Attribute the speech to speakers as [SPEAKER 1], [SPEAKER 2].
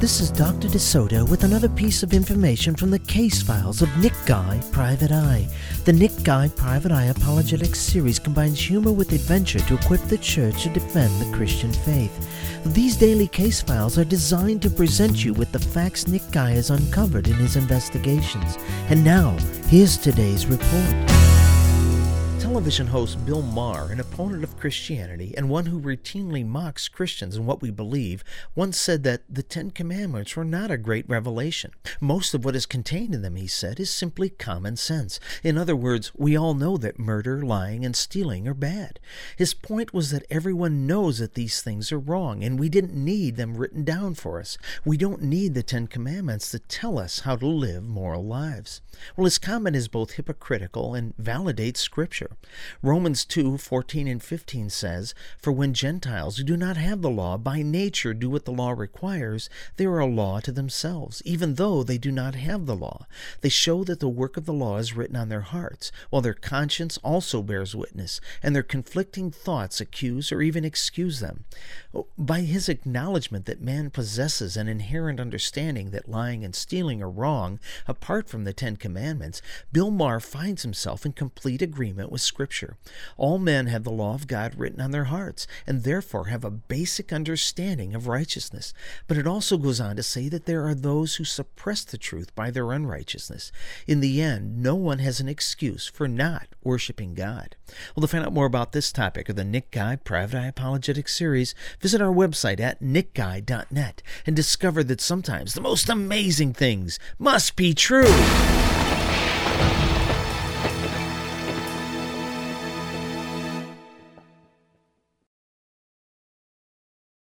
[SPEAKER 1] This is Dr. DeSoto with another piece of information from the case files of Nick Guy, Private Eye. The Nick Guy, Private Eye Apologetics series combines humor with adventure to equip the church to defend the Christian faith. These daily case files are designed to present you with the facts Nick Guy has uncovered in his investigations. And now, here's today's report. Television host Bill Maher, an opponent of Christianity and one who routinely mocks Christians and what we believe, once said that the Ten Commandments were not a great revelation. Most of what is contained in them, he said, is simply common sense. In other words, we all know that murder, lying, and stealing are bad. His point was that everyone knows that these things are wrong, and we didn't need them written down for us. We don't need the Ten Commandments to tell us how to live moral lives. Well, his comment is both hypocritical and validates Scripture. Romans 2:14 and 15 says, "For when Gentiles who do not have the law by nature do what the law requires, they are a law to themselves, even though they do not have the law. They show that the work of the law is written on their hearts, while their conscience also bears witness, and their conflicting thoughts accuse or even excuse them." By his acknowledgement that man possesses an inherent understanding that lying and stealing are wrong, apart from the Ten Commandments, Bill Maher finds himself in complete agreement with Scripture. All men have the law of God written on their hearts, and therefore have a basic understanding of righteousness. But it also goes on to say that there are those who suppress the truth by their unrighteousness. In the end, no one has an excuse for not worshiping God. Well, to find out more about this topic of the Nick Guy Private Eye Apologetics series, visit our website at nickguy.net and discover that sometimes the most amazing things must be true.